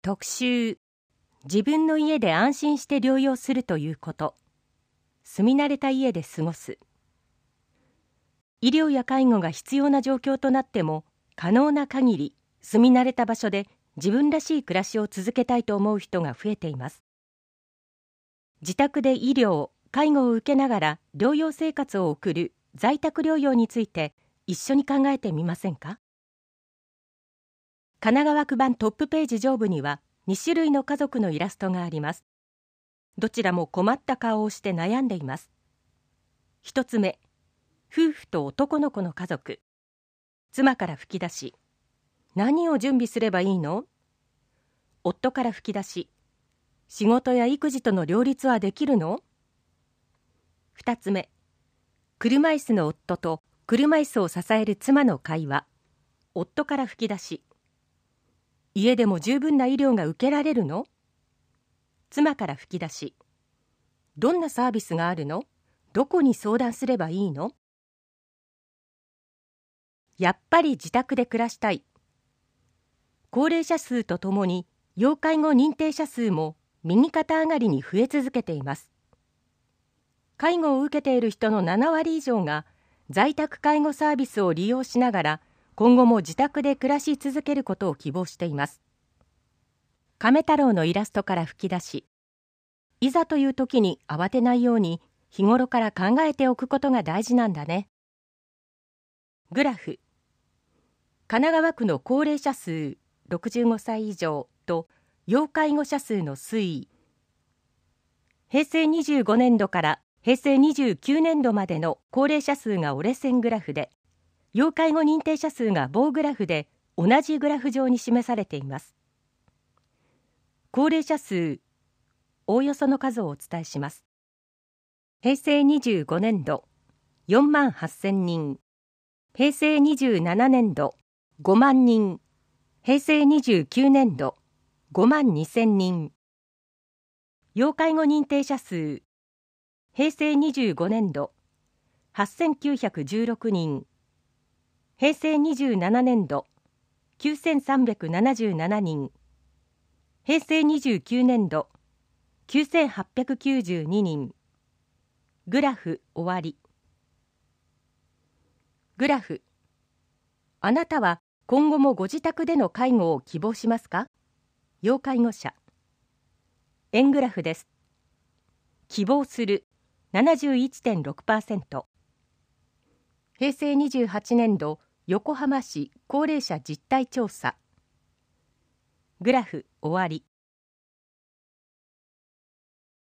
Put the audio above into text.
特集、自分の家で安心して療養するということ。住み慣れた家で過ごす。医療や介護が必要な状況となっても、可能な限り住み慣れた場所で自分らしい暮らしを続けたいと思う人が増えています。自宅で医療・介護を受けながら療養生活を送る在宅療養について一緒に考えてみませんか。神奈川区版トップページ上部には2種類の家族のイラストがあります。どちらも困った顔をして悩んでいます。一つ目、夫婦と男の子の家族。妻から吹き出し、何を準備すればいいの？夫から吹き出し、仕事や育児との両立はできるの？二つ目、車椅子の夫と車椅子を支える妻の会話。夫から吹き出し、家でも十分な医療が受けられるの？妻から吹き出し、どんなサービスがあるの？どこに相談すればいいの？やっぱり自宅で暮らしたい。高齢者数とともに要介護認定者数も右肩上がりに増え続けています。介護を受けている人の7割以上が在宅介護サービスを利用しながら今後も自宅で暮らし続けることを希望しています。亀太郎のイラストから吹き出し、いざという時に慌てないように日頃から考えておくことが大事なんだね。グラフ、神奈川区の高齢者数65歳以上と要介護者数の推移。平成25年度から平成29年度までの高齢者数が折れ線グラフで、要介護認定者数が棒グラフで同じグラフ上に示されています。高齢者数、おおよその数をお伝えします。平成25年度4万8000人、平成27年度5万人、平成29年度5万2000人。要介護認定者数、平成25年度8916人、平成27年度9377人、平成29年度9892人。グラフ終わり。グラフ、あなたは今後もご自宅での介護を希望しますか？要介護者。円グラフです。希望する 71.6%。平成28年度横浜市高齢者実態調査。グラフ終わり。